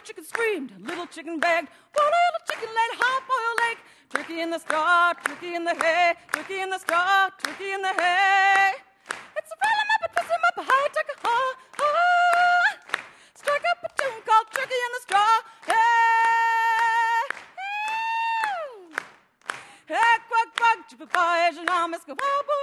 chicken screamed, little chicken begged, one little chicken laid hard-boiled egg. Turkey in the straw, turkey in the hay, turkey in the straw, turkey in the hay. It's a roll 'em up and twist 'em up, high turkey, ha, ha. Strike up a tune called Turkey in the Straw. Hey, hey, quack, quack, chip-a-pie, je n'en m'escape pas.